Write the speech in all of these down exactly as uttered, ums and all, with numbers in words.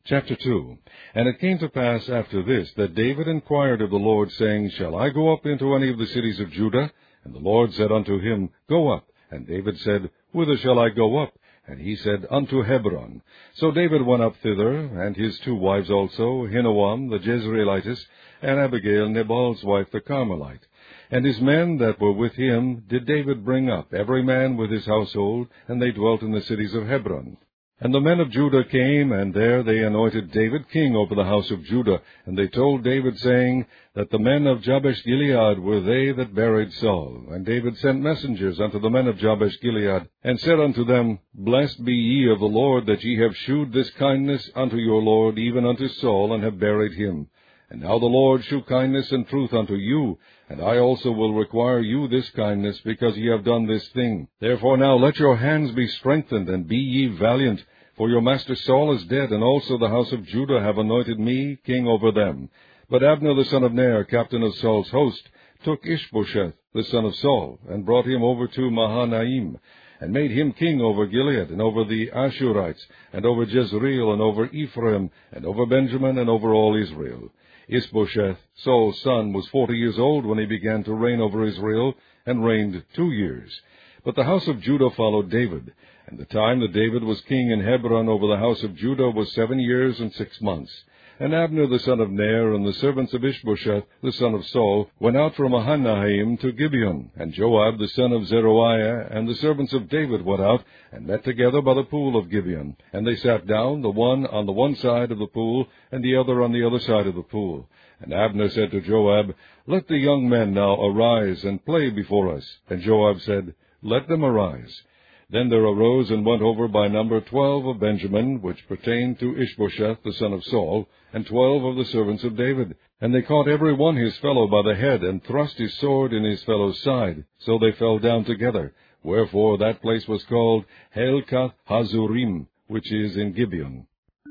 Chapter two. And it came to pass after this, that David inquired of the Lord, saying, Shall I go up into any of the cities of Judah? And the Lord said unto him, Go up. And David said, Whither shall I go up? And he said, Unto Hebron. So David went up thither, and his two wives also, Ahinoam the Jezreelitess, and Abigail Nabal's wife the Carmelite. And his men that were with him did David bring up, every man with his household, and they dwelt in the cities of Hebron. And the men of Judah came, and there they anointed David king over the house of Judah. And they told David, saying, that the men of Jabesh-Gilead were they that buried Saul. And David sent messengers unto the men of Jabesh-Gilead, and said unto them, Blessed be ye of the Lord, that ye have shewed this kindness unto your Lord, even unto Saul, and have buried him. And now the Lord shew kindness and truth unto you, and I also will require you this kindness, because ye have done this thing. Therefore now let your hands be strengthened, and be ye valiant, for your master Saul is dead, and also the house of Judah have anointed me king over them. But Abner the son of Ner, captain of Saul's host, took Ishbosheth the son of Saul, and brought him over to Mahanaim, and made him king over Gilead, and over the Ashurites, and over Jezreel, and over Ephraim, and over Benjamin, and over all Israel. Ishbosheth, Saul's son, was forty years old when he began to reign over Israel, and reigned two years. But the house of Judah followed David, and the time that David was king in Hebron over the house of Judah was seven years and six months. And Abner the son of Ner, and the servants of Ishbosheth the son of Saul, went out from Mahanaim to Gibeon. And Joab the son of Zeruiah, and the servants of David went out, and met together by the pool of Gibeon. And they sat down, the one on the one side of the pool, and the other on the other side of the pool. And Abner said to Joab, Let the young men now arise, and play before us. And Joab said, Let them arise. Then there arose and went over by number twelve of Benjamin, which pertained to Ishbosheth the son of Saul, and twelve of the servants of David. And they caught every one his fellow by the head, and thrust his sword in his fellow's side. So they fell down together. Wherefore that place was called Helkath Hazurim, which is in Gibeon.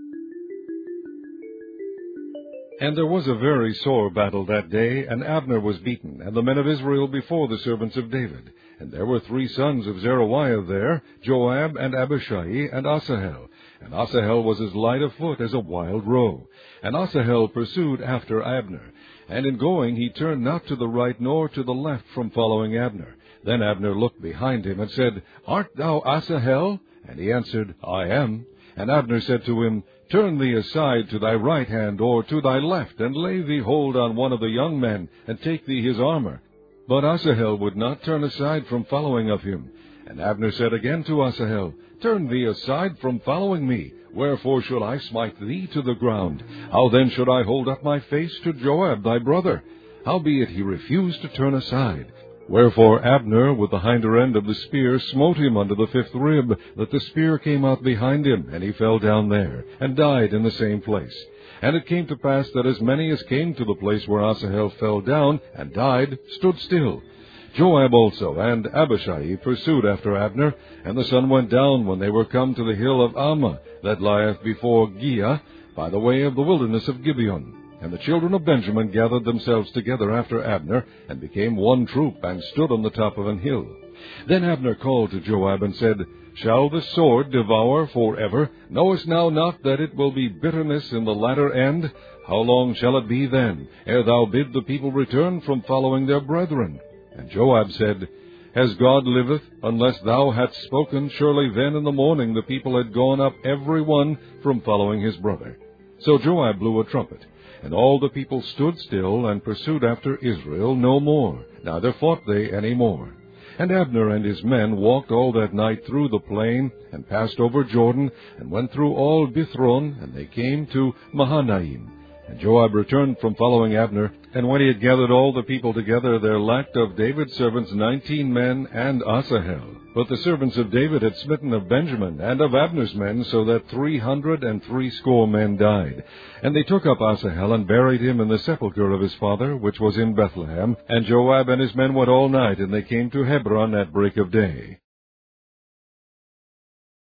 And there was a very sore battle that day, and Abner was beaten, and the men of Israel before the servants of David. And there were three sons of Zeruiah there, Joab, and Abishai, and Asahel. And Asahel was as light of foot as a wild roe. And Asahel pursued after Abner. And in going he turned not to the right nor to the left from following Abner. Then Abner looked behind him, and said, Art thou Asahel? And he answered, I am. And Abner said to him, Turn thee aside to thy right hand or to thy left, and lay thee hold on one of the young men, and take thee his armor. But Asahel would not turn aside from following of him. And Abner said again to Asahel, Turn thee aside from following me. Wherefore should I smite thee to the ground? How then should I hold up my face to Joab thy brother? Howbeit he refused to turn aside. Wherefore Abner with the hinder end of the spear smote him under the fifth rib, that the spear came out behind him, and he fell down there, and died in the same place. And it came to pass that as many as came to the place where Asahel fell down and died stood still. Joab also and Abishai pursued after Abner, and the sun went down when they were come to the hill of Ammah, that lieth before Giah, by the way of the wilderness of Gibeon. And the children of Benjamin gathered themselves together after Abner, and became one troop, and stood on the top of an hill. Then Abner called to Joab, and said, Shall the sword devour for ever? Knowest thou not that it will be bitterness in the latter end? How long shall it be then, ere thou bid the people return from following their brethren? And Joab said, As God liveth, unless thou hadst spoken, surely then in the morning the people had gone up every one from following his brother. So Joab blew a trumpet, and all the people stood still, and pursued after Israel no more, neither fought they any more. And Abner and his men walked all that night through the plain, and passed over Jordan, and went through all Bithron, and they came to Mahanaim. And Joab returned from following Abner, and when he had gathered all the people together, there lacked of David's servants nineteen men, and Asahel. But the servants of David had smitten of Benjamin, and of Abner's men, so that three hundred and threescore men died. And they took up Asahel, and buried him in the sepulchre of his father, which was in Bethlehem. And Joab and his men went all night, and they came to Hebron at break of day.